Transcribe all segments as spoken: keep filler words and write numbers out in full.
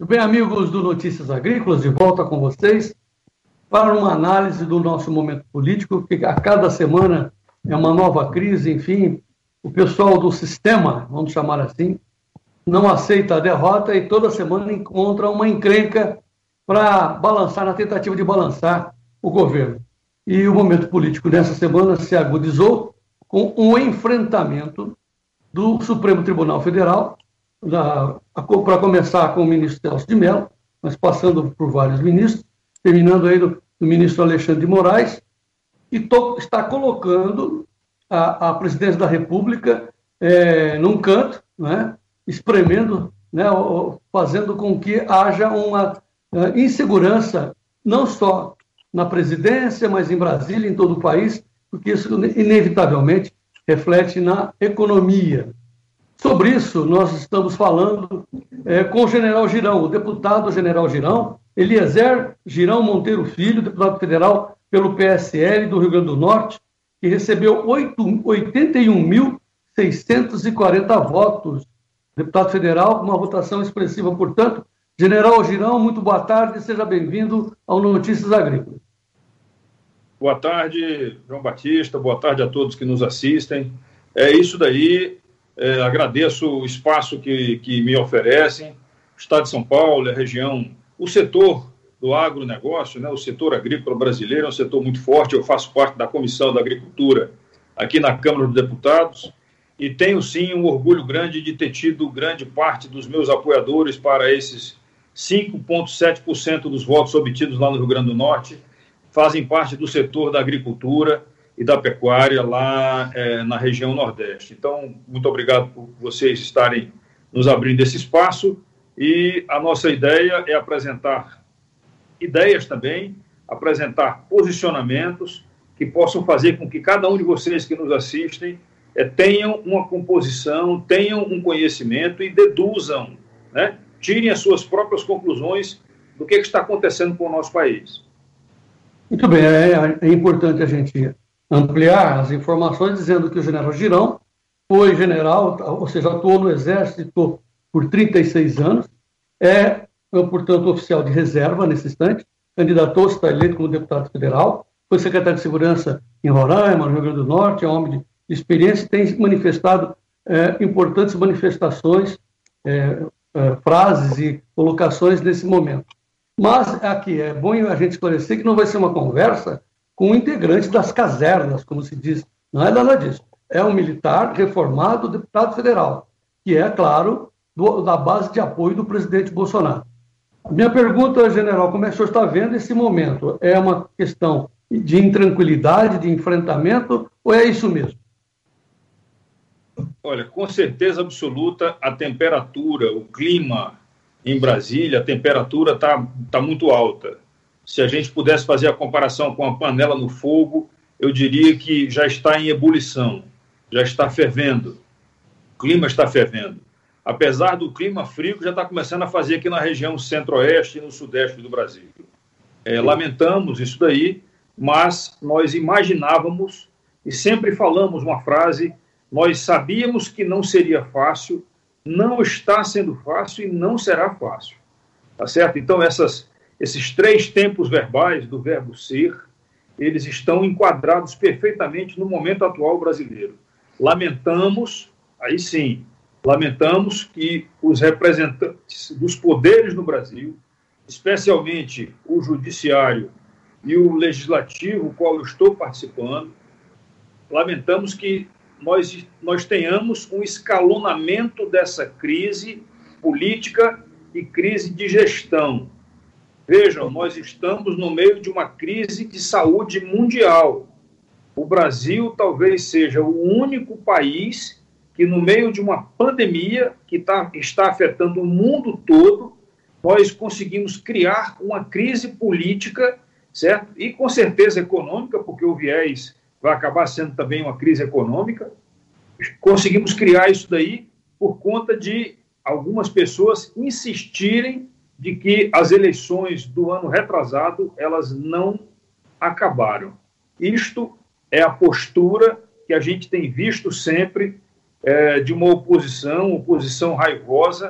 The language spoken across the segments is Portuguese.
Tudo bem, amigos do Notícias Agrícolas, de volta com vocês para uma análise do nosso momento político, que a cada semana é uma nova crise. Enfim, o pessoal do sistema, vamos chamar assim, não aceita a derrota e toda semana encontra uma encrenca para balançar, na tentativa de balançar o governo. E o momento político dessa semana se agudizou com um enfrentamento do Supremo Tribunal Federal, para começar com o ministro Celso de Mello, mas passando por vários ministros, terminando aí do, do ministro Alexandre de Moraes, e to, está colocando a, a presidência da República é, num canto, né, espremendo, né, fazendo com que haja uma uh, insegurança, não só na presidência, mas em Brasília, em todo o país, porque isso inevitavelmente reflete na economia. Sobre isso, nós estamos falando é, com o general Girão, o deputado general Girão, Eliezer Girão Monteiro Filho, deputado federal pelo P S L do Rio Grande do Norte, que recebeu oitenta e um mil seiscentos e quarenta votos. Deputado federal, uma votação expressiva, portanto. General Girão, muito boa tarde, seja bem-vindo ao Notícias Agrícolas. Boa tarde, João Batista, boa tarde a todos que nos assistem. É isso daí. É, agradeço o espaço que, que me oferecem. O Estado de São Paulo, a região, o setor do agronegócio, né, o setor agrícola brasileiro é um setor muito forte. Eu faço parte da Comissão da Agricultura aqui na Câmara dos Deputados e tenho, sim, um orgulho grande de ter tido grande parte dos meus apoiadores para esses cinco vírgula sete por cento dos votos obtidos lá no Rio Grande do Norte, fazem parte do setor da agricultura e da pecuária lá é, na região Nordeste. Então, muito obrigado por vocês estarem nos abrindo esse espaço e a nossa ideia é apresentar ideias também, apresentar posicionamentos que possam fazer com que cada um de vocês que nos assistem é, tenham uma composição, tenham um conhecimento e deduzam, né, tirem as suas próprias conclusões do que, que está acontecendo com o nosso país. Muito bem, é, é importante a gente ampliar as informações, dizendo que o general Girão foi general, ou seja, atuou no Exército por trinta e seis anos, é, portanto, oficial de reserva nesse instante, candidatou-se, está eleito como deputado federal, foi secretário de Segurança em Roraima, no Rio Grande do Norte, é um homem de experiência e tem manifestado é, importantes manifestações, é, é, frases e colocações nesse momento. Mas aqui é bom a gente esclarecer que não vai ser uma conversa com um integrante das casernas, como se diz. Não é nada disso. É um militar reformado, deputado federal, que é, claro, do, da base de apoio do presidente Bolsonaro. Minha pergunta, general, como é que o senhor está vendo esse momento? É uma questão de intranquilidade, de enfrentamento, ou é isso mesmo? Olha, com certeza absoluta, a temperatura, o clima em Brasília, a temperatura está tá muito alta. Se a gente pudesse fazer a comparação com a panela no fogo, eu diria que já está em ebulição, já está fervendo. O clima está fervendo. Apesar do clima frio que já está começando a fazer aqui na região centro-oeste e no sudeste do Brasil. É, lamentamos isso daí, mas nós imaginávamos e sempre falamos uma frase, nós sabíamos que não seria fácil, não está sendo fácil e não será fácil. Tá certo? Então, essas... Esses três tempos verbais do verbo ser, eles estão enquadrados perfeitamente no momento atual brasileiro. Lamentamos, aí sim, lamentamos que os representantes dos poderes no Brasil, especialmente o judiciário e o legislativo, o qual eu estou participando, lamentamos que nós, nós tenhamos um escalonamento dessa crise política e crise de gestão. Vejam, nós estamos no meio de uma crise de saúde mundial. O Brasil talvez seja o único país que, no meio de uma pandemia que tá, está afetando o mundo todo, nós conseguimos criar uma crise política, certo? E com certeza econômica, porque o viés vai acabar sendo também uma crise econômica. Conseguimos criar isso daí por conta de algumas pessoas insistirem de que as eleições do ano retrasado, elas não acabaram. Isto é a postura que a gente tem visto sempre é, de uma oposição, oposição raivosa,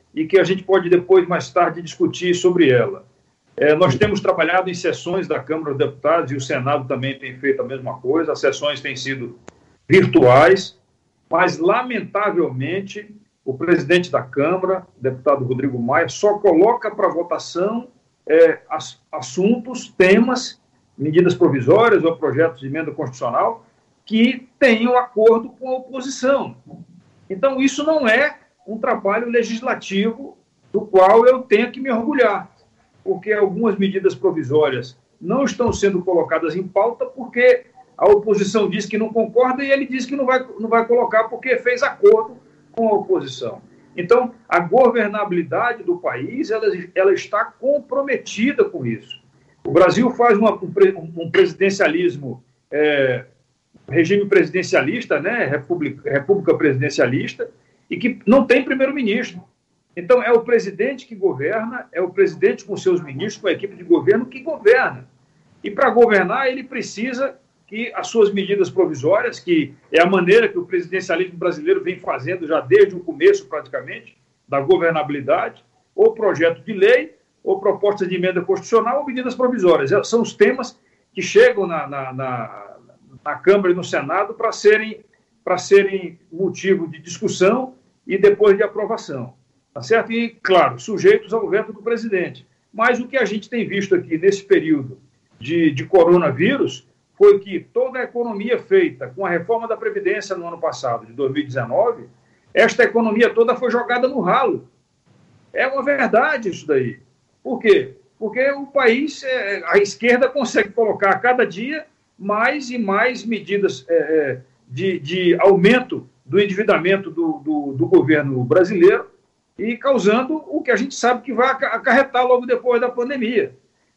e que a gente pode depois, mais tarde, discutir sobre ela. É, nós temos trabalhado em sessões da Câmara dos Deputados e o Senado também tem feito a mesma coisa, as sessões têm sido virtuais, mas, lamentavelmente, o presidente da Câmara, o deputado Rodrigo Maia, só coloca para votação é, as, assuntos, temas, medidas provisórias ou projetos de emenda constitucional que tenham acordo com a oposição. Então, isso não é um trabalho legislativo do qual eu tenho que me orgulhar, porque algumas medidas provisórias não estão sendo colocadas em pauta porque a oposição diz que não concorda e ele diz que não vai, não vai colocar porque fez acordo com a oposição. Então, a governabilidade do país ela, ela está comprometida com isso. O Brasil faz uma, um, um presidencialismo, é, regime presidencialista, né, república, república presidencialista, e que não tem primeiro-ministro. Então, é o presidente que governa, é o presidente com seus ministros, com a equipe de governo que governa. E, para governar, ele precisa que as suas medidas provisórias, que é a maneira que o presidencialismo brasileiro vem fazendo já desde o começo, praticamente, da governabilidade, ou projeto de lei, ou proposta de emenda constitucional, ou medidas provisórias. São os temas que chegam na, na, na, na Câmara e no Senado para serem, para serem motivo de discussão e depois de aprovação. Tá certo? E, claro, sujeitos ao veto do presidente. Mas o que a gente tem visto aqui nesse período de, de coronavírus foi que toda a economia feita com a reforma da Previdência no ano passado, de dois mil e dezenove, esta economia toda foi jogada no ralo. É uma verdade isso daí. Por quê? Porque o país, é, a esquerda consegue colocar a cada dia mais e mais medidas é, de, de aumento do endividamento do, do, do governo brasileiro e causando o que a gente sabe que vai acarretar logo depois da pandemia.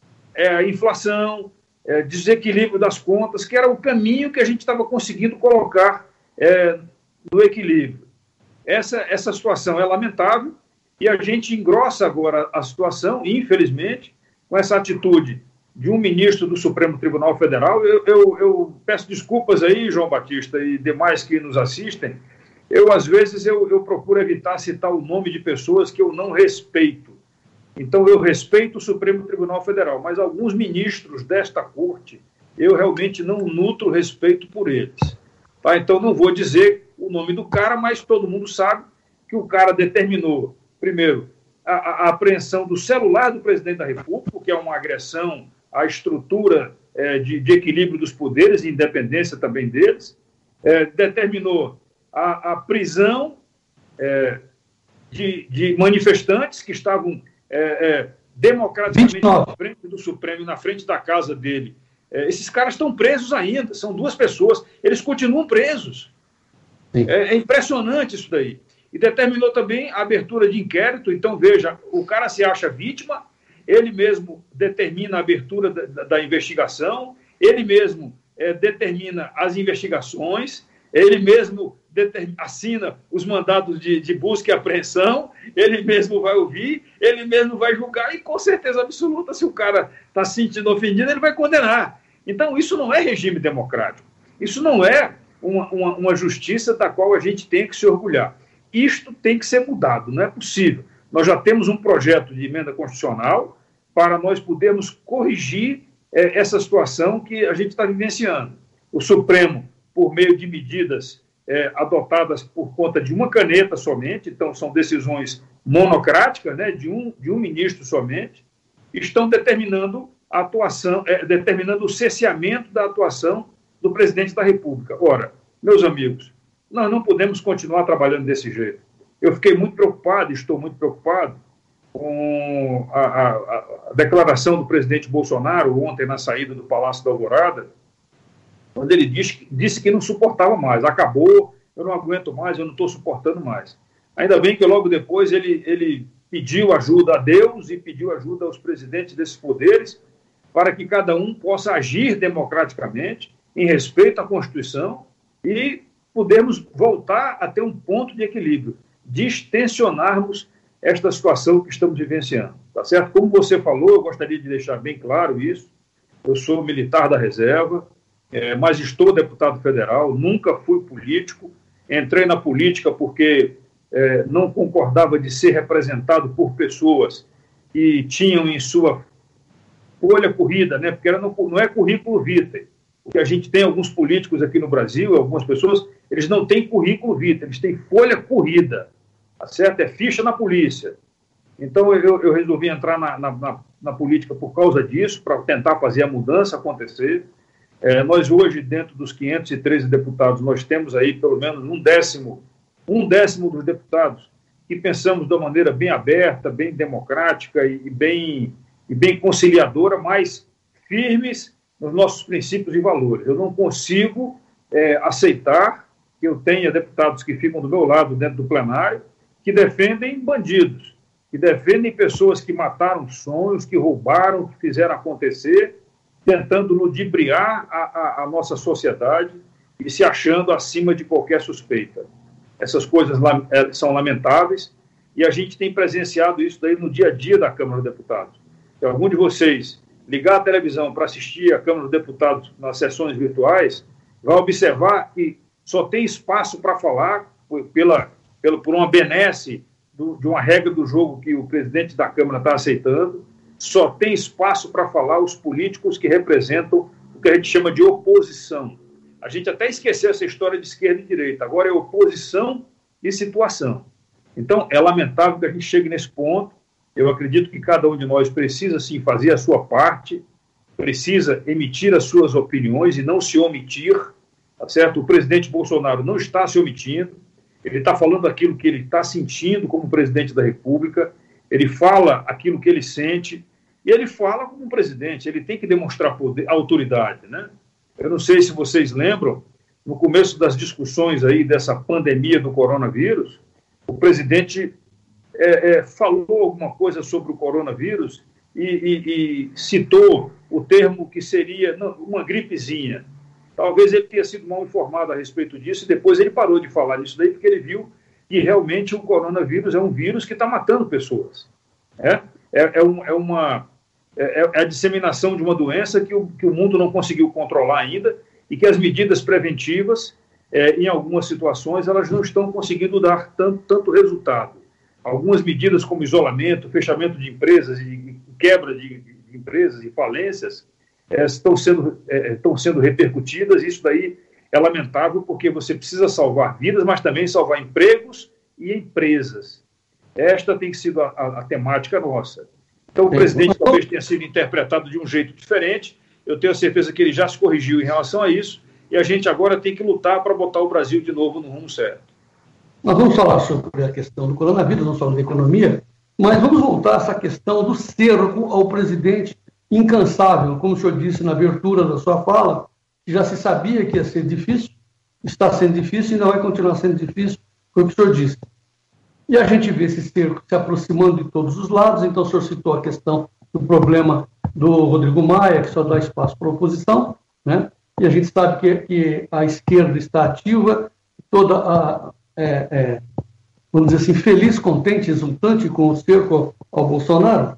É a inflação, é, desequilíbrio das contas, que era o caminho que a gente estava conseguindo colocar é, no equilíbrio. Essa, essa situação é lamentável e a gente engrossa agora a situação, infelizmente, com essa atitude de um ministro do Supremo Tribunal Federal. Eu, eu, eu peço desculpas aí, João Batista, e demais que nos assistem. Eu, às vezes, eu, eu procuro evitar citar o nome de pessoas que eu não respeito. Então, eu respeito o Supremo Tribunal Federal, mas alguns ministros desta corte, eu realmente não nutro respeito por eles. Tá? Então, não vou dizer o nome do cara, mas todo mundo sabe que o cara determinou, primeiro, a, a apreensão do celular do presidente da República, que é uma agressão à estrutura é, de, de equilíbrio dos poderes e independência também deles, é, determinou a, a prisão é, de, de manifestantes que estavam é, é, democraticamente na frente do Supremo, na frente da casa dele. É, esses caras estão presos ainda, são duas pessoas, eles continuam presos. É, é impressionante isso daí. E determinou também a abertura de inquérito. Então, veja, o cara se acha vítima, ele mesmo determina a abertura da, da, da investigação, ele mesmo é, determina as investigações, ele mesmo assina os mandados de, de busca e apreensão, ele mesmo vai ouvir, ele mesmo vai julgar e, com certeza absoluta, se o cara está se sentindo ofendido, ele vai condenar. Então, isso não é regime democrático. Isso não é uma, uma, uma justiça da qual a gente tem que se orgulhar. Isto tem que ser mudado, não é possível. Nós já temos um projeto de emenda constitucional para nós podermos corrigir é, essa situação que a gente está vivenciando. O Supremo, por meio de medidas é, adotadas por conta de uma caneta somente, então são decisões monocráticas, né, de, um, de um ministro somente, estão determinando a atuação, é, determinando o cesseamento da atuação do presidente da República. Ora, meus amigos, nós não podemos continuar trabalhando desse jeito. Eu fiquei muito preocupado, estou muito preocupado com a, a, a declaração do presidente Bolsonaro ontem na saída do Palácio da Alvorada, quando ele disse, disse que não suportava mais. Acabou, eu não aguento mais, eu não estou suportando mais. Ainda bem que logo depois ele, ele pediu ajuda a Deus e pediu ajuda aos presidentes desses poderes para que cada um possa agir democraticamente, em respeito à Constituição, e podermos voltar a ter um ponto de equilíbrio, distensionarmos esta situação que estamos vivenciando. Tá certo? Como você falou, eu gostaria de deixar bem claro isso. Eu sou militar da reserva, é, mas estou deputado federal, nunca fui político, entrei na política porque é, não concordava de ser representado por pessoas que tinham em sua folha corrida, né? Porque era no, não é currículo vitae. O que a gente tem, alguns políticos aqui no Brasil, algumas pessoas, eles não têm currículo vitae, eles têm folha corrida, tá certo? É ficha na polícia. Então, eu, eu resolvi entrar na, na, na, na política por causa disso, para tentar fazer a mudança acontecer. É, nós hoje, dentro dos quinhentos e treze deputados, nós temos aí pelo menos um décimo, um décimo dos deputados que pensamos de uma maneira bem aberta, bem democrática e, e, bem, e bem conciliadora, mas firmes nos nossos princípios e valores. Eu não consigo é, aceitar que eu tenha deputados que ficam do meu lado dentro do plenário que defendem bandidos, que defendem pessoas que mataram sonhos, que roubaram, que fizeram acontecer, tentando ludibriar a, a, a nossa sociedade e se achando acima de qualquer suspeita. Essas coisas são lamentáveis e a gente tem presenciado isso daí no dia a dia da Câmara dos Deputados. Se algum de vocês ligar a televisão para assistir a Câmara dos Deputados nas sessões virtuais, vai observar que só tem espaço para falar pela, pela, por uma benesse do, de uma regra do jogo que o presidente da Câmara está aceitando. Só tem espaço para falar os políticos que representam o que a gente chama de oposição. A gente até esqueceu essa história de esquerda e direita. Agora é oposição e situação. Então, é lamentável que a gente chegue nesse ponto. Eu acredito que cada um de nós precisa, sim, fazer a sua parte, precisa emitir as suas opiniões e não se omitir, tá certo? O presidente Bolsonaro não está se omitindo, ele está falando aquilo que ele está sentindo como presidente da República, ele fala aquilo que ele sente, e ele fala como um presidente, ele tem que demonstrar poder, autoridade, né? Eu não sei se vocês lembram, no começo das discussões aí dessa pandemia do coronavírus, o presidente é, é, falou alguma coisa sobre o coronavírus e, e, e citou o termo que seria não, uma gripezinha. Talvez ele tenha sido mal informado a respeito disso e depois ele parou de falar disso daí porque ele viu que realmente o coronavírus é um vírus que está matando pessoas. É, é, é, um, é uma... É, é a disseminação de uma doença que o, que o mundo não conseguiu controlar ainda e que as medidas preventivas, é, em algumas situações, elas não estão conseguindo dar tanto, tanto resultado. Algumas medidas como isolamento, fechamento de empresas e quebra de, de empresas e falências é, estão, sendo, é, estão sendo repercutidas. Isso daí é lamentável porque você precisa salvar vidas, mas também salvar empregos e empresas. Esta tem sido a, a, a temática nossa. Então, o presidente talvez tenha sido interpretado de um jeito diferente. Eu tenho certeza que ele já se corrigiu em relação a isso. E a gente agora tem que lutar para botar o Brasil de novo no rumo certo. Nós vamos falar sobre a questão do coronavírus, não só da economia, mas vamos voltar a essa questão do cerco ao presidente incansável. Como o senhor disse na abertura da sua fala, que já se sabia que ia ser difícil, está sendo difícil e ainda vai continuar sendo difícil, foi o que o senhor disse. E a gente vê esse cerco se aproximando de todos os lados. Então, o senhor citou a questão do problema do Rodrigo Maia, que só dá espaço para a oposição, né? E a gente sabe que, que a esquerda está ativa, toda a, é, é, vamos dizer assim, feliz, contente, exultante com o cerco ao Bolsonaro.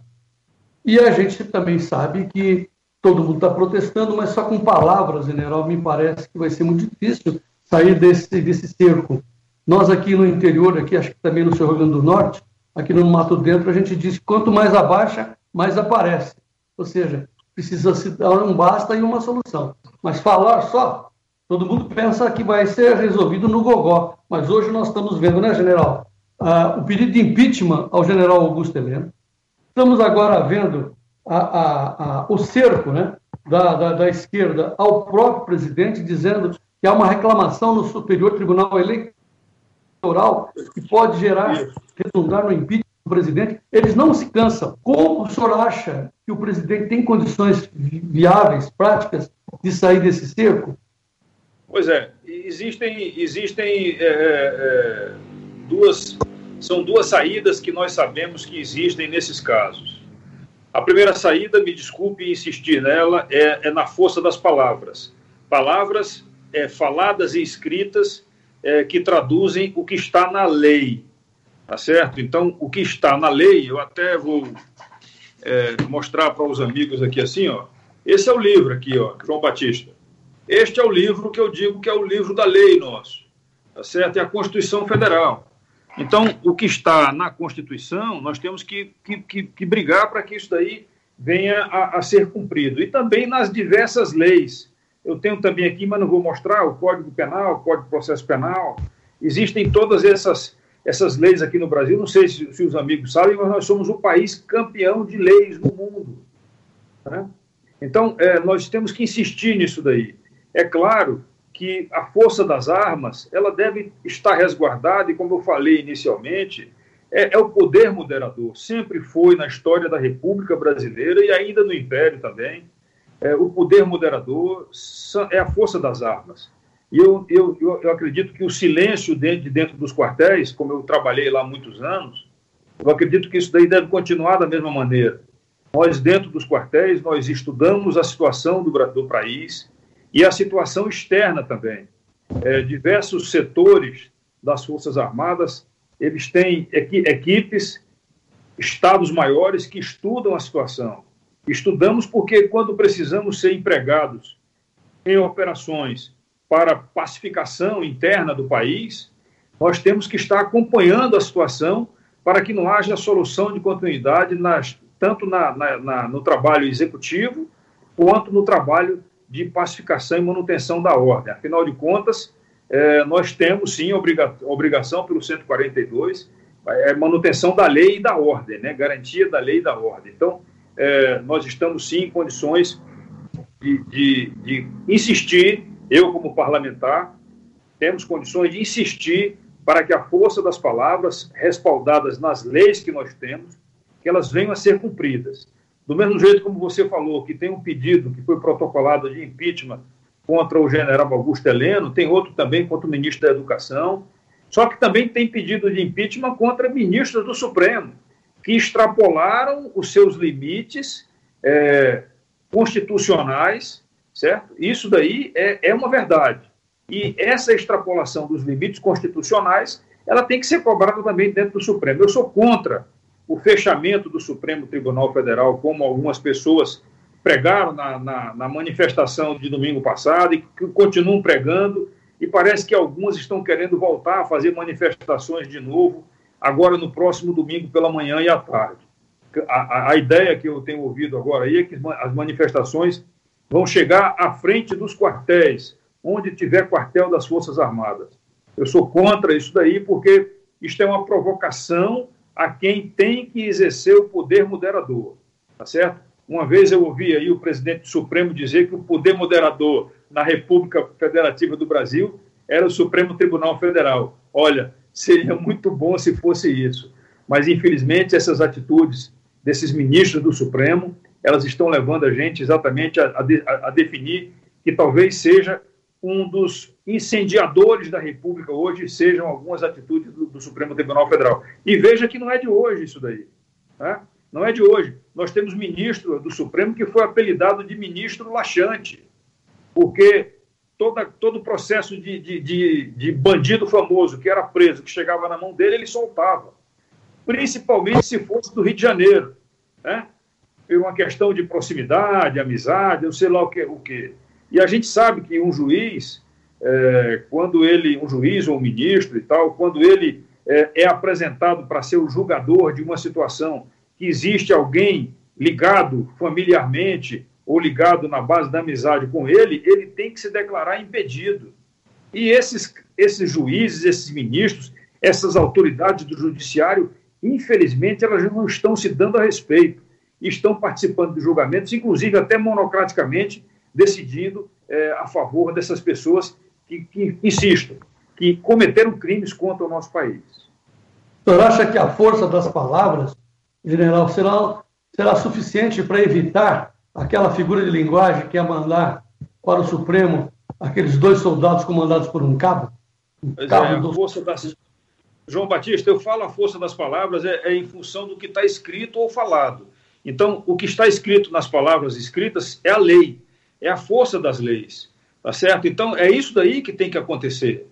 E a gente também sabe que todo mundo está protestando, mas só com palavras, general, me parece que vai ser muito difícil sair desse, desse cerco. Nós aqui no interior, aqui, acho que também no Rio Grande do Norte, aqui no Mato Dentro, a gente diz que quanto mais abaixa, mais aparece. Ou seja, precisa se dar um basta e uma solução. Mas falar só, todo mundo pensa que vai ser resolvido no gogó. Mas hoje nós estamos vendo, né, general, ah, o pedido de impeachment ao general Augusto Heleno. Estamos agora vendo a, a, a, o cerco, né, da, da, da esquerda ao próprio presidente, dizendo que há uma reclamação no Superior Tribunal Eleitoral que pode gerar, redundar no impeachment do presidente. Eles não se cansam. Como o senhor acha que o presidente tem condições viáveis, práticas, de sair desse cerco? Pois é, existem, existem é, é, duas, são duas saídas que nós sabemos que existem nesses casos. A primeira saída, me desculpe insistir nela, é, é na força das palavras. Palavras é, faladas e escritas É, que traduzem o que está na lei, tá certo? Então, o que está na lei, eu até vou é, mostrar para os amigos aqui assim, ó. Esse é o livro aqui, ó, João Batista. Este é o livro que eu digo que é o livro da lei nosso, tá certo? É a Constituição Federal. Então, o que está na Constituição, nós temos que, que, que, que brigar para que isso daí venha a, a ser cumprido. E também nas diversas leis. Eu tenho também aqui, mas não vou mostrar, o Código Penal, o Código de Processo Penal. Existem todas essas, essas leis aqui no Brasil. Não sei se, se os amigos sabem, mas nós somos o país campeão de leis no mundo. Né? Então, é, nós temos que insistir nisso daí. É claro que a força das armas, ela deve estar resguardada, e como eu falei inicialmente, é, é o poder moderador. Sempre foi na história da República Brasileira e ainda no Império também. É, o poder moderador é a força das armas. E eu, eu, eu acredito que o silêncio dentro, de dentro dos quartéis, como eu trabalhei lá há muitos anos, eu acredito que isso daí deve continuar da mesma maneira. Nós, dentro dos quartéis, nós estudamos a situação do, do país, e a situação externa também. É, diversos setores das Forças Armadas, eles têm equi equipes, estados maiores que estudam a situação. Estudamos porque quando precisamos ser empregados em operações para pacificação interna do país, nós temos que estar acompanhando a situação para que não haja solução de continuidade nas, tanto na, na, na, no trabalho executivo quanto no trabalho de pacificação e manutenção da ordem. Afinal de contas, é, nós temos, sim, obriga obrigação pelo cento e quarenta e dois, é, manutenção da lei e da ordem, né? Garantia da lei e da ordem. Então, é, nós estamos, sim, em condições de, de, de insistir, eu como parlamentar, temos condições de insistir para que a força das palavras, respaldadas nas leis que nós temos, que elas venham a ser cumpridas. Do mesmo jeito como você falou, que tem um pedido que foi protocolado de impeachment contra o general Augusto Heleno, tem outro também contra o ministro da Educação, só que também tem pedido de impeachment contra ministros do Supremo, que extrapolaram os seus limites é, constitucionais, certo? Isso daí é, é uma verdade. E essa extrapolação dos limites constitucionais, ela tem que ser cobrada também dentro do Supremo. Eu sou contra o fechamento do Supremo Tribunal Federal, como algumas pessoas pregaram na, na, na manifestação de domingo passado e que continuam pregando, e parece que algumas estão querendo voltar a fazer manifestações de novo, agora no próximo domingo pela manhã e à tarde. A, a, a ideia que eu tenho ouvido agora aí é que as manifestações vão chegar à frente dos quartéis, onde tiver quartel das Forças Armadas. Eu sou contra isso daí, porque isto é uma provocação a quem tem que exercer o poder moderador, tá certo? Uma vez eu ouvi aí o presidente do Supremo dizer que o poder moderador na República Federativa do Brasil era o Supremo Tribunal Federal. Olha, seria muito bom se fosse isso, mas infelizmente essas atitudes desses ministros do Supremo, elas estão levando a gente exatamente a, a, a definir que talvez seja um dos incendiadores da República hoje sejam algumas atitudes do, do Supremo Tribunal Federal. E veja que não é de hoje isso daí. Né? Não é de hoje. Nós temos ministro do Supremo que foi apelidado de ministro laxante, porque toda, todo o processo de, de, de, de bandido famoso que era preso, que chegava na mão dele, ele soltava. Principalmente se fosse do Rio de Janeiro. Né? Por uma questão de proximidade, amizade, eu sei lá o que. O que. E a gente sabe que um juiz, é, quando ele, um juiz ou um ministro e tal, quando ele é, é apresentado para ser o julgador de uma situação que existe alguém ligado familiarmente ou ligado na base da amizade com ele, ele tem que se declarar impedido. E esses, esses juízes, esses ministros, essas autoridades do judiciário, infelizmente, elas não estão se dando a respeito. Estão participando de julgamentos, inclusive até monocraticamente, decidido é, a favor dessas pessoas que, que, insisto, que cometeram crimes contra o nosso país. O senhor acha que a força das palavras, general, será, será suficiente para evitar aquela figura de linguagem que é mandar para o Supremo aqueles dois soldados comandados por um cabo? Um pois cabo é, a do... força das... João Batista, eu falo a força das palavras é, é em função do que está escrito ou falado. Então, o que está escrito nas palavras escritas é a lei, é a força das leis, tá certo? Então, é isso daí que tem que acontecer.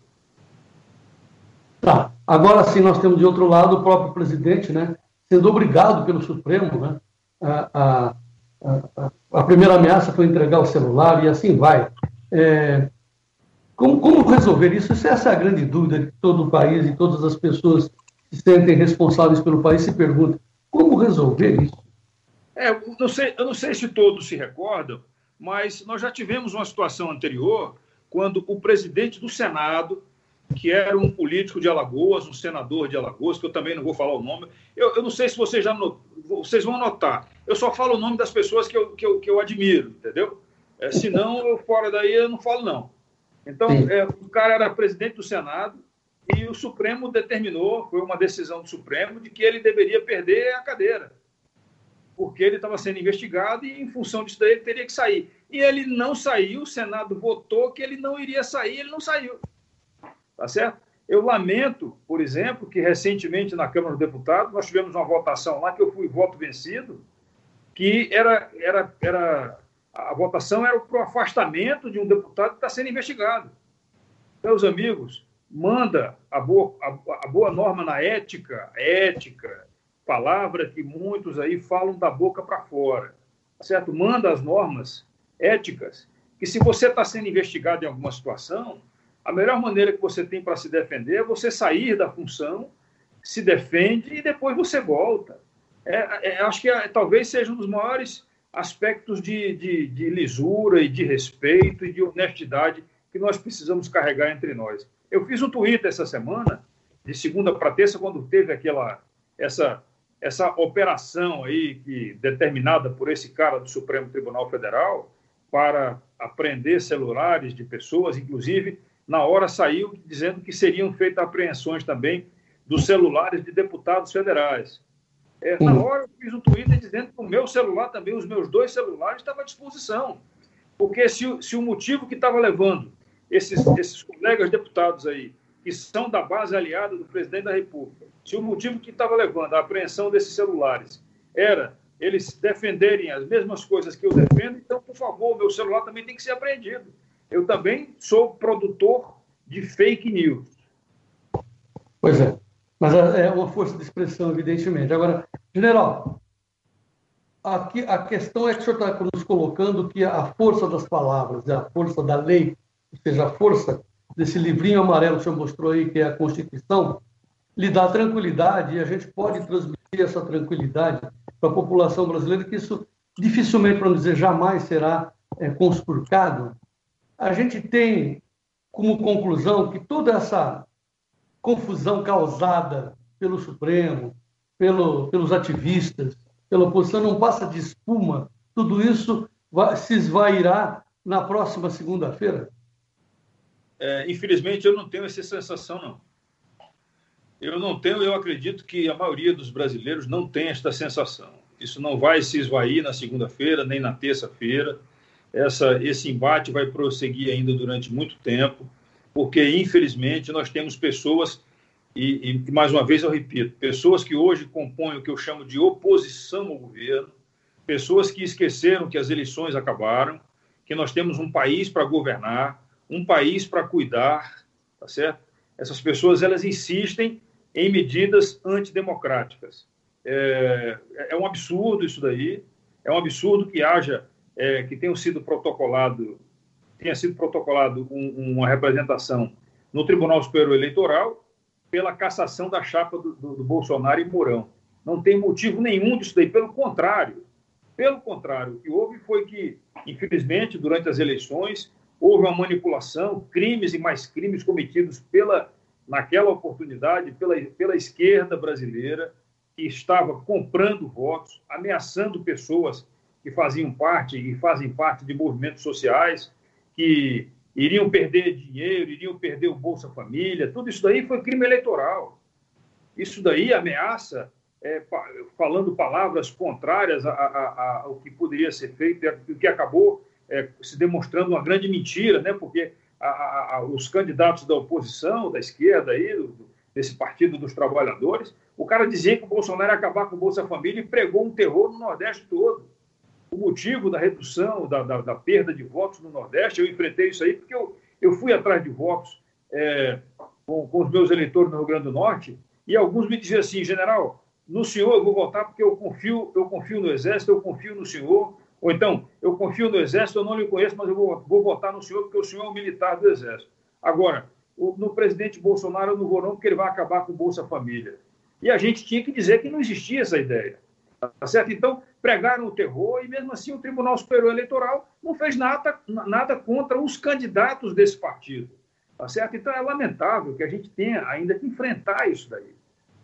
Tá. Agora sim, nós temos de outro lado o próprio presidente, né, sendo obrigado pelo Supremo, né, a, a, a, a primeira ameaça foi entregar o celular e assim vai. É, como, como resolver isso? Essa é a grande dúvida de todo o país e todas as pessoas se sentem responsáveis pelo país se perguntam como resolver isso. É, eu não sei, eu não sei se todos se recordam, mas nós já tivemos uma situação anterior quando o presidente do Senado, que era um político de Alagoas, um senador de Alagoas, que eu também não vou falar o nome, eu, eu não sei se vocês já not... vocês vão notar, eu só falo o nome das pessoas que eu, que eu, que eu admiro, entendeu? É, senão, eu, fora daí, eu não falo não. Então, é, o cara era presidente do Senado e o Supremo determinou, foi uma decisão do Supremo, de que ele deveria perder a cadeira, porque ele estava sendo investigado e, em função disso daí, ele teria que sair. E ele não saiu, o Senado votou que ele não iria sair, ele não saiu. Tá certo? Eu lamento, por exemplo, que recentemente na Câmara dos Deputados nós tivemos uma votação lá que eu fui voto vencido, que era, era, era a votação era para o afastamento de um deputado que está sendo investigado. Meus amigos, manda a boa, a, a boa norma na ética, ética, palavra que muitos aí falam da boca para fora, tá certo? Manda as normas éticas, que se você está sendo investigado em alguma situação, a melhor maneira que você tem para se defender é você sair da função, se defende e depois você volta. É, é, acho que é, talvez seja um dos maiores aspectos de, de, de lisura e de respeito e de honestidade que nós precisamos carregar entre nós. Eu fiz um Twitter essa semana, de segunda para terça, quando teve aquela, essa, essa operação aí que, determinada por esse cara do Supremo Tribunal Federal para apreender celulares de pessoas, inclusive, na hora saiu dizendo que seriam feitas apreensões também dos celulares de deputados federais. É, na hora eu fiz um Twitter dizendo que o meu celular também, os meus dois celulares, estavam à disposição. Porque se, se o motivo que estava levando esses, esses colegas deputados aí, que são da base aliada do presidente da República, se o motivo que estava levando a apreensão desses celulares era eles defenderem as mesmas coisas que eu defendo, então, por favor, o meu celular também tem que ser apreendido. Eu também sou produtor de fake news. Pois é, mas é uma força de expressão, evidentemente. Agora, general, aqui a questão é que o senhor está nos colocando que a força das palavras, a força da lei, ou seja, a força desse livrinho amarelo que o senhor mostrou aí, que é a Constituição, lhe dá tranquilidade, e a gente pode transmitir essa tranquilidade para a população brasileira, que isso dificilmente, para não dizer jamais, será é, conspurcado. A gente tem como conclusão que toda essa confusão causada pelo Supremo, pelo, pelos ativistas, pela oposição, não passa de espuma. Tudo isso vai, se esvairá na próxima segunda-feira? É, infelizmente, eu não tenho essa sensação, não. Eu não tenho, eu acredito que a maioria dos brasileiros não tem esta sensação. Isso não vai se esvair na segunda-feira, nem na terça-feira. Essa, esse embate vai prosseguir ainda durante muito tempo, porque, infelizmente, nós temos pessoas, e, e mais uma vez eu repito, pessoas que hoje compõem o que eu chamo de oposição ao governo, pessoas que esqueceram que as eleições acabaram, que nós temos um país para governar, um país para cuidar, tá certo? Essas pessoas, elas insistem em medidas antidemocráticas. É, é um absurdo isso daí, é um absurdo que haja, é, que tenha sido protocolado, tenha sido protocolado um, uma representação no Tribunal Superior Eleitoral pela cassação da chapa do, do, do Bolsonaro e Mourão. Não tem motivo nenhum disso daí, pelo contrário. Pelo contrário, o que houve foi que, infelizmente, durante as eleições, houve uma manipulação, crimes e mais crimes cometidos pela, naquela oportunidade pela, pela esquerda brasileira, que estava comprando votos, ameaçando pessoas que faziam parte e fazem parte de movimentos sociais, que iriam perder dinheiro, iriam perder o Bolsa Família. Tudo isso daí foi crime eleitoral. Isso daí ameaça, é, falando palavras contrárias a, a, a, ao que poderia ser feito, o que acabou é, se demonstrando uma grande mentira, né? Porque a, a, a, os candidatos da oposição, da esquerda, aí, do, desse Partido dos Trabalhadores, o cara dizia que o Bolsonaro ia acabar com o Bolsa Família e pregou um terror no Nordeste todo. O motivo da redução, da, da, da perda de votos no Nordeste, eu enfrentei isso aí porque eu, eu fui atrás de votos é, com, com os meus eleitores no Rio Grande do Norte, e alguns me diziam assim: general, no senhor eu vou votar porque eu confio, eu confio no Exército, eu confio no senhor, ou então, eu confio no Exército, eu não lhe conheço, mas eu vou, vou votar no senhor porque o senhor é um militar do Exército. Agora, o, no presidente Bolsonaro eu não vou não, porque ele vai acabar com o Bolsa Família. E a gente tinha que dizer que não existia essa ideia. Tá certo? Então, pregaram o terror e, mesmo assim, o Tribunal Superior Eleitoral não fez nada, nada contra os candidatos desse partido. Tá certo? Então, é lamentável que a gente tenha ainda que enfrentar isso daí.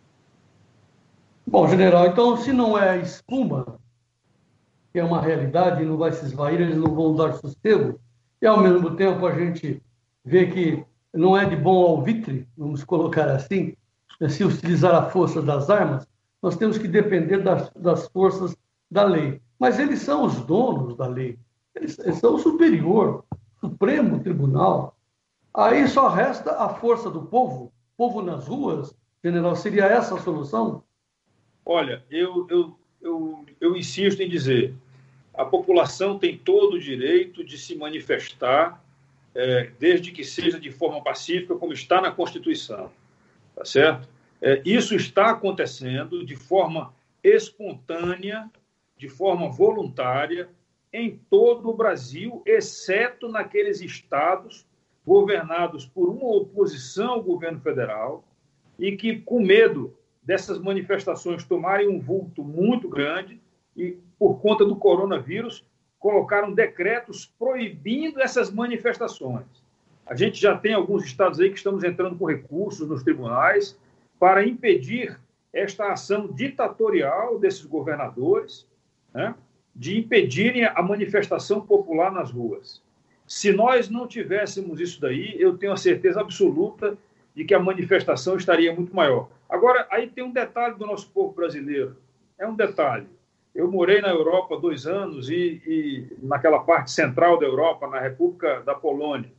Bom, general, então, se não é espuma, que é uma realidade e não vai se esvair, eles não vão dar sossego, e, ao mesmo tempo, a gente vê que não é de bom alvitre, vamos colocar assim, se utilizar a força das armas, nós temos que depender das, das forças da lei. Mas eles são os donos da lei. Eles, eles são o superior, Supremo Tribunal. Aí só resta a força do povo, povo nas ruas. General, seria essa a solução? Olha, eu, eu, eu, eu insisto em dizer, a população tem todo o direito de se manifestar, é, desde que seja de forma pacífica, como está na Constituição. Tá certo? É, isso está acontecendo de forma espontânea, de forma voluntária, em todo o Brasil, exceto naqueles estados governados por uma oposição ao governo federal e que, com medo dessas manifestações tomarem um vulto muito grande e, por conta do coronavírus, colocaram decretos proibindo essas manifestações. A gente já tem alguns estados aí que estamos entrando com recursos nos tribunais para impedir esta ação ditatorial desses governadores, né, de impedirem a manifestação popular nas ruas. Se nós não tivéssemos isso daí, eu tenho a certeza absoluta de que a manifestação estaria muito maior. Agora, aí tem um detalhe do nosso povo brasileiro. É um detalhe. Eu morei na Europa há dois anos e, e naquela parte central da Europa, na República da Polônia.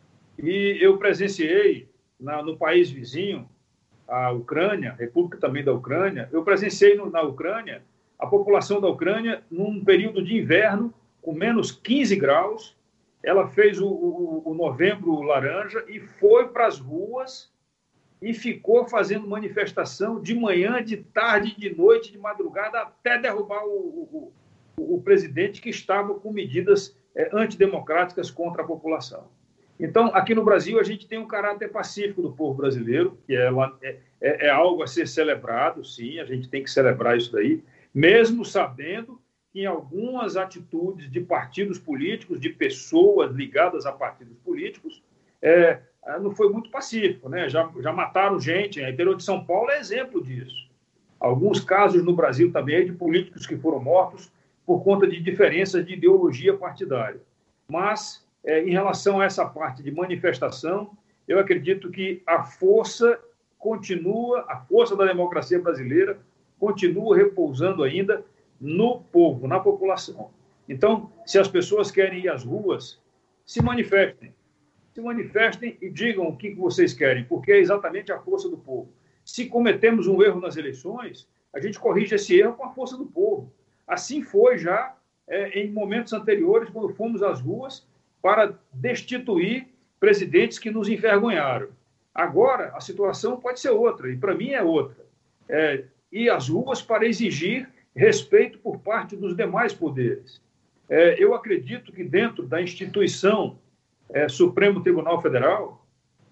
E eu presenciei na, no país vizinho, a Ucrânia, República também da Ucrânia, eu presenciei no, na Ucrânia a população da Ucrânia num período de inverno com menos quinze graus, ela fez o, o, o novembro laranja e foi para as ruas e ficou fazendo manifestação de manhã, de tarde, de noite, de madrugada, até derrubar o, o, o presidente que estava com medidas é, antidemocráticas contra a população. Então, aqui no Brasil, a gente tem um caráter pacífico do povo brasileiro, que é, é, é algo a ser celebrado, sim, a gente tem que celebrar isso daí, mesmo sabendo que em algumas atitudes de partidos políticos, de pessoas ligadas a partidos políticos, é, não foi muito pacífico, né? Já, já mataram gente, o interior de São Paulo é exemplo disso. Alguns casos no Brasil também de políticos que foram mortos por conta de diferenças de ideologia partidária. Mas, é, em relação a essa parte de manifestação, eu acredito que a força continua, a força da democracia brasileira continua repousando ainda no povo, na população. Então, se as pessoas querem ir às ruas, se manifestem. Se manifestem e digam o que vocês querem, porque é exatamente a força do povo. Se cometemos um erro nas eleições, a gente corrige esse erro com a força do povo. Assim foi já é, em momentos anteriores, quando fomos às ruas para destituir presidentes que nos envergonharam. Agora, a situação pode ser outra, e para mim é outra. É, ir às ruas para exigir respeito por parte dos demais poderes. É, eu acredito que dentro da instituição é, Supremo Tribunal Federal,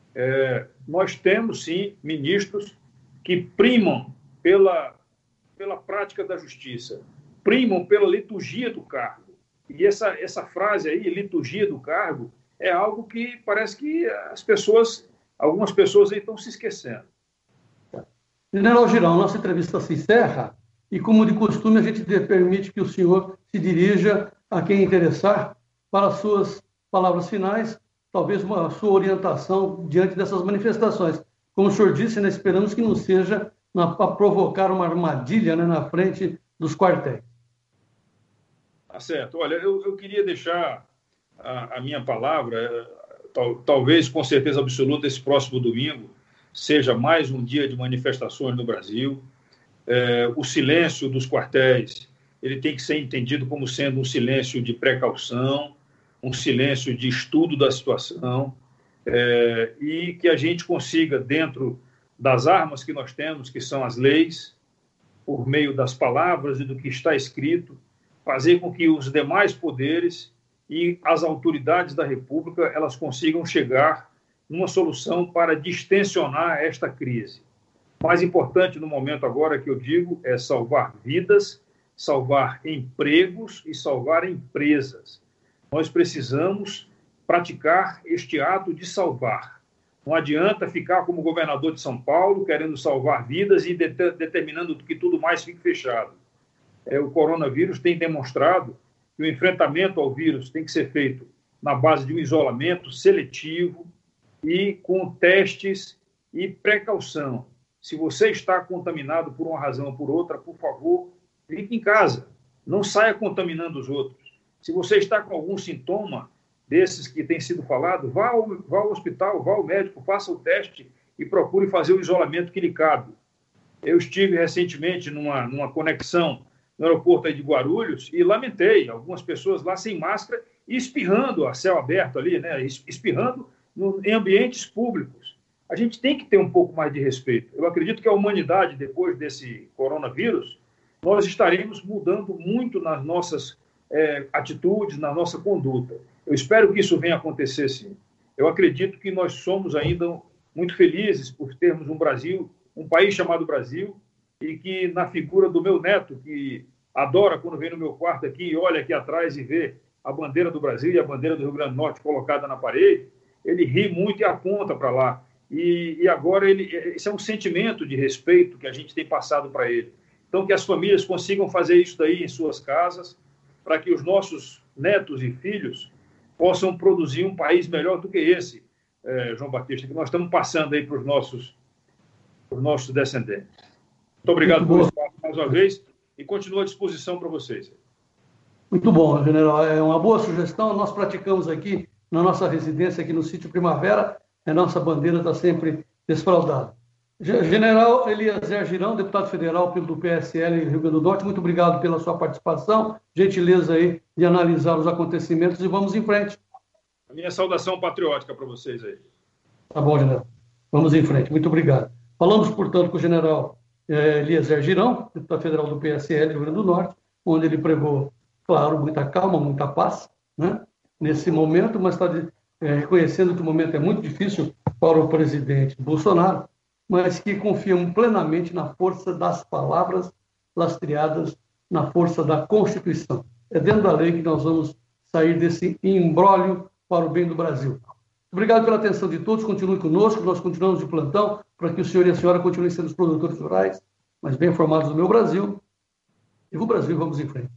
é, nós temos, sim, ministros que primam pela, pela prática da justiça, primam pela liturgia do cargo. E essa, essa frase aí, liturgia do cargo, é algo que parece que as pessoas, algumas pessoas aí estão se esquecendo. General Girão, nossa entrevista se encerra e, como de costume, a gente permite que o senhor se dirija a quem interessar para as suas palavras finais, talvez uma sua orientação diante dessas manifestações. Como o senhor disse, né, esperamos que não seja para provocar uma armadilha, né, na frente dos quartéis. Tá certo. Olha, eu, eu queria deixar a, a minha palavra, tal, talvez com certeza absoluta, esse próximo domingo seja mais um dia de manifestações no Brasil. É, o silêncio dos quartéis, ele tem que ser entendido como sendo um silêncio de precaução, um silêncio de estudo da situação, é, e que a gente consiga, dentro das armas que nós temos, que são as leis, por meio das palavras e do que está escrito, fazer com que os demais poderes e as autoridades da República elas consigam chegar numa solução para distensionar esta crise. mais importante no momento agora que eu digo é salvar vidas, salvar empregos e salvar empresas. Nós precisamos praticar este ato de salvar. Não adianta ficar como governador de São Paulo, querendo salvar vidas e de determinando que tudo mais fique fechado. É, o coronavírus tem demonstrado que o enfrentamento ao vírus tem que ser feito na base de um isolamento seletivo e com testes e precaução. Se você está contaminado por uma razão ou por outra, por favor, fique em casa. Não saia contaminando os outros. Se você está com algum sintoma desses que tem sido falado, vá ao, vá ao hospital, vá ao médico, faça o teste e procure fazer o isolamento que lhe cabe. Eu estive recentemente numa, numa conexão no aeroporto aí de Guarulhos e lamentei algumas pessoas lá sem máscara e espirrando a céu aberto ali, né? Espirrando no, em ambientes públicos. A gente tem que ter um pouco mais de respeito. Eu acredito que a humanidade, depois desse coronavírus, nós estaremos mudando muito nas nossas é, atitudes, na nossa conduta. Eu espero que isso venha a acontecer, sim. Eu acredito que nós somos ainda muito felizes por termos um Brasil, um país chamado Brasil, e que na figura do meu neto, que adora quando vem no meu quarto aqui e olha aqui atrás e vê a bandeira do Brasil e a bandeira do Rio Grande do Norte colocada na parede, ele ri muito e aponta para lá. E, e agora ele, esse é um sentimento de respeito que a gente tem passado para ele. Então, que as famílias consigam fazer isso daí em suas casas, para que os nossos netos e filhos possam produzir um país melhor do que esse, eh, João Batista, que nós estamos passando aí para os nossos, para os nossos descendentes. Muito obrigado Muito por espaço mais uma vez e continuo à disposição para vocês. Muito bom, general. É uma boa sugestão. Nós praticamos aqui na nossa residência, aqui no sítio Primavera, a nossa bandeira está sempre desfraldada. General Eliezer Girão, deputado federal pelo P S L Rio Grande do Norte, muito obrigado pela sua participação, gentileza aí de analisar os acontecimentos e vamos em frente. A minha saudação patriótica para vocês aí. Tá bom, general. Vamos em frente. Muito obrigado. Falamos, portanto, com o general eh, Eliezer Girão, deputado federal do P S L Rio Grande do Norte, onde ele pregou, claro, muita calma, muita paz, né, nesse momento, mas está eh, reconhecendo que o momento é muito difícil para o presidente Bolsonaro, mas que confiam plenamente na força das palavras lastreadas na força da Constituição. É dentro da lei que nós vamos sair desse imbróglio para o bem do Brasil. Obrigado pela atenção de todos, continue conosco, nós continuamos de plantão para que o senhor e a senhora continuem sendo os produtores rurais, mas bem formados do meu Brasil. E o Brasil, vamos em frente.